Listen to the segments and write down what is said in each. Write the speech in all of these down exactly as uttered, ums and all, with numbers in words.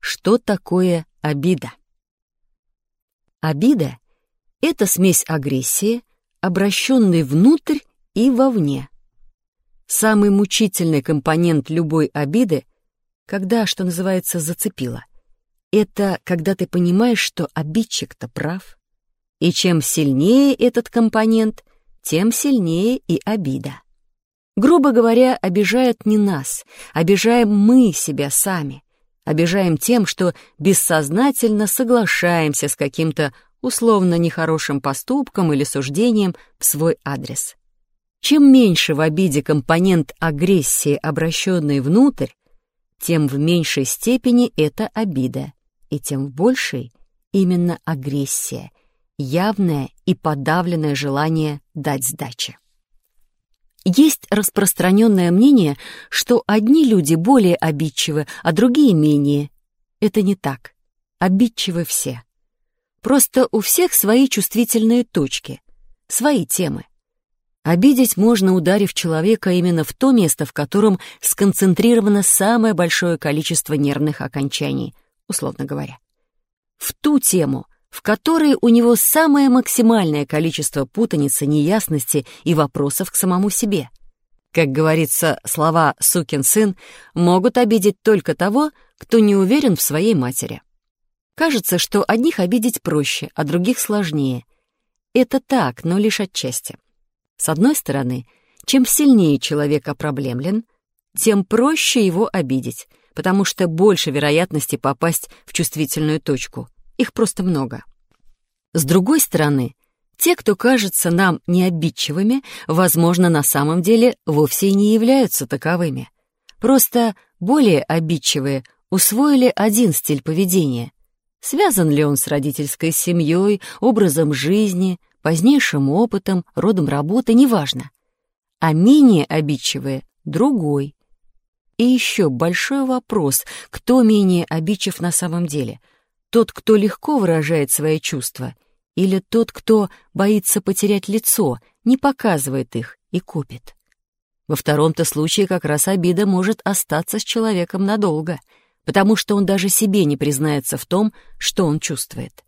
Что такое обида? Обида — это смесь агрессии, обращенной внутрь и вовне. Самый мучительный компонент любой обиды, когда, что называется, зацепило, это когда ты понимаешь, что обидчик-то прав. И чем сильнее этот компонент, тем сильнее и обида. Грубо говоря, обижает не нас, обижаем мы себя сами. Обижаем тем, что бессознательно соглашаемся с каким-то условно нехорошим поступком или суждением в свой адрес. Чем меньше в обиде компонент агрессии, обращенный внутрь, тем в меньшей степени это обида, и тем в большей именно агрессия, явное и подавленное желание дать сдачи. Есть распространенное мнение, что одни люди более обидчивы, а другие менее. Это не так. Обидчивы все. Просто у всех свои чувствительные точки, свои темы. Обидеть можно, ударив человека именно в то место, в котором сконцентрировано самое большое количество нервных окончаний, условно говоря. В ту тему, в которой у него самое максимальное количество путаницы, неясности и вопросов к самому себе. Как говорится, слова «сукин сын» могут обидеть только того, кто не уверен в своей матери. Кажется, что одних обидеть проще, а других сложнее. Это так, но лишь отчасти. С одной стороны, чем сильнее человек опроблемлен, тем проще его обидеть, потому что больше вероятности попасть в чувствительную точку. Их просто много. С другой стороны, те, кто кажется нам необидчивыми, возможно, на самом деле вовсе и не являются таковыми. Просто более обидчивые усвоили один стиль поведения. Связан ли он с родительской семьей, образом жизни, позднейшим опытом, родом работы, неважно. А менее обидчивые — другой. И еще большой вопрос, кто менее обидчив на самом деле? Тот, кто легко выражает свои чувства, или тот, кто боится потерять лицо, не показывает их и купит? Во втором-то случае как раз обида может остаться с человеком надолго, потому что он даже себе не признается в том, что он чувствует.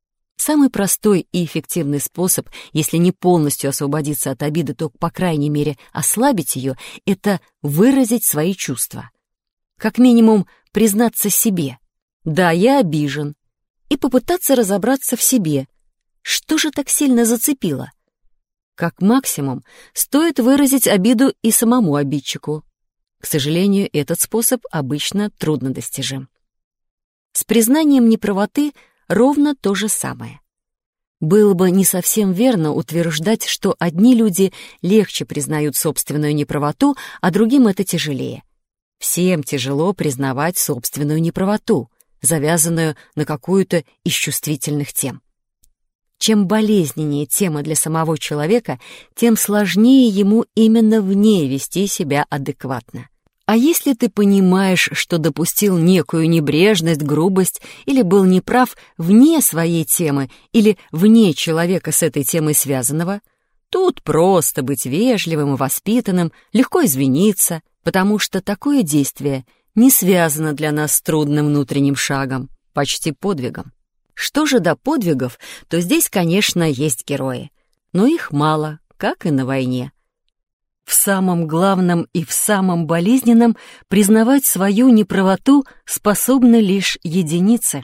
Самый простой и эффективный способ, если не полностью освободиться от обиды, то, по крайней мере, ослабить ее, это выразить свои чувства. Как минимум, признаться себе: «Да, я обижен», и попытаться разобраться в себе, что же так сильно зацепило. Как максимум, стоит выразить обиду и самому обидчику. К сожалению, этот способ обычно труднодостижим. С признанием неправоты ровно то же самое. Было бы не совсем верно утверждать, что одни люди легче признают собственную неправоту, а другим это тяжелее. Всем тяжело признавать собственную неправоту, завязанную на какую-то из чувствительных тем. Чем болезненнее тема для самого человека, тем сложнее ему именно в ней вести себя адекватно. А если ты понимаешь, что допустил некую небрежность, грубость или был неправ вне своей темы или вне человека с этой темой связанного, тут просто быть вежливым и воспитанным, легко извиниться, потому что такое действие не связано для нас с трудным внутренним шагом, почти подвигом. Что же до подвигов, то здесь, конечно, есть герои, но их мало, как и на войне. В самом главном и в самом болезненном признавать свою неправоту способны лишь единицы.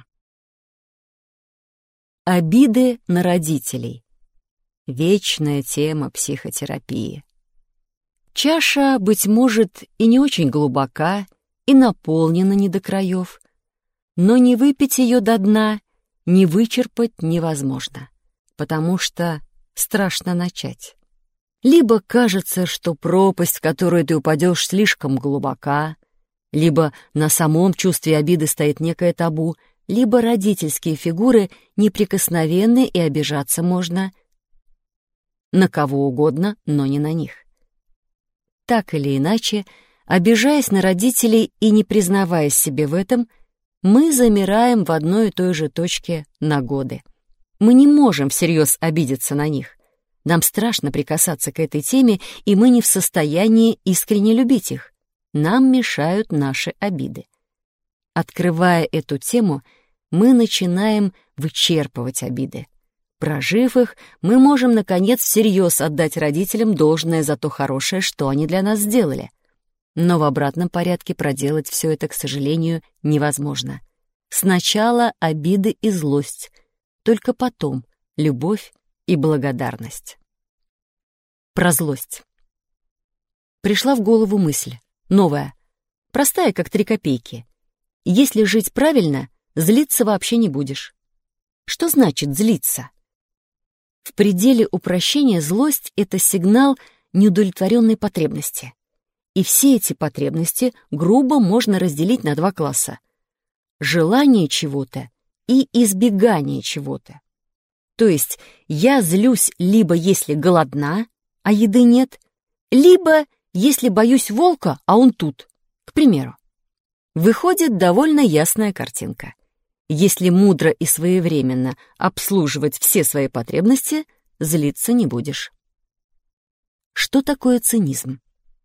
Обиды на родителей. Вечная тема психотерапии. Чаша, быть может, и не очень глубока, и наполнена не до краев, но не выпить ее до дна, не вычерпать невозможно, потому что страшно начать. Либо кажется, что пропасть, в которую ты упадешь, слишком глубока, либо на самом чувстве обиды стоит некое табу, либо родительские фигуры неприкосновенны и обижаться можно на кого угодно, но не на них. Так или иначе, обижаясь на родителей и не признаваясь себе в этом, мы замираем в одной и той же точке на годы. Мы не можем всерьез обидеться на них. Нам страшно прикасаться к этой теме, и мы не в состоянии искренне любить их. Нам мешают наши обиды. Открывая эту тему, мы начинаем вычерпывать обиды. Прожив их, мы можем, наконец, всерьез отдать родителям должное за то хорошее, что они для нас сделали. Но в обратном порядке проделать все это, к сожалению, невозможно. Сначала обиды и злость, только потом любовь и благодарность. Про злость. Пришла в голову мысль, новая, простая, как три копейки. Если жить правильно, злиться вообще не будешь. Что значит злиться? В пределе упрощения злость — это сигнал неудовлетворенной потребности. И все эти потребности грубо можно разделить на два класса. Желание чего-то и избегание чего-то. То есть я злюсь либо если голодна, а еды нет, либо если боюсь волка, а он тут, к примеру. Выходит довольно ясная картинка. Если мудро и своевременно обслуживать все свои потребности, злиться не будешь. Что такое цинизм?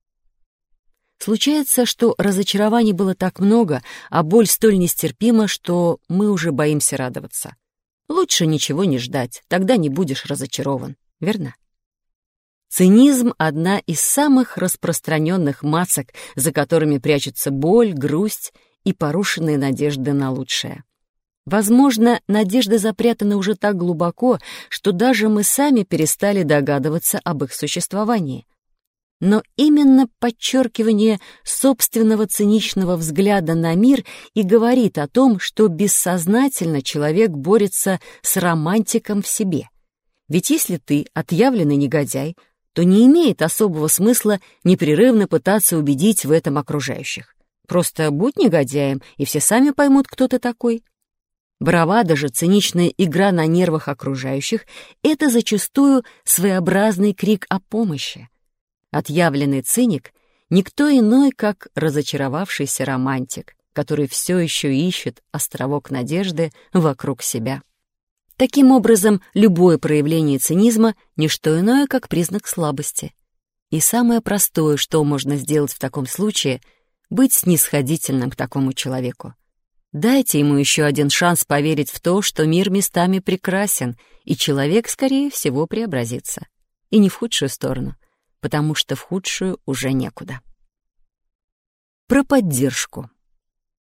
Случается, что разочарований было так много, а боль столь нестерпима, что мы уже боимся радоваться. Лучше ничего не ждать, тогда не будешь разочарован, верно? Цинизм — одна из самых распространенных масок, за которыми прячутся боль, грусть и порушенные надежды на лучшее. Возможно, надежды запрятаны уже так глубоко, что даже мы сами перестали догадываться об их существовании. Но именно подчеркивание собственного циничного взгляда на мир и говорит о том, что бессознательно человек борется с романтиком в себе. Ведь если ты отъявленный негодяй, то не имеет особого смысла непрерывно пытаться убедить в этом окружающих. Просто будь негодяем, и все сами поймут, кто ты такой. Бравада же, циничная игра на нервах окружающих — это зачастую своеобразный крик о помощи. Отъявленный циник — никто иной, как разочаровавшийся романтик, который все еще ищет островок надежды вокруг себя. Таким образом, любое проявление цинизма — не что иное, как признак слабости. И самое простое, что можно сделать в таком случае — быть снисходительным к такому человеку. Дайте ему еще один шанс поверить в то, что мир местами прекрасен, и человек, скорее всего, преобразится. И не в худшую сторону, потому что в худшую уже некуда. Про поддержку.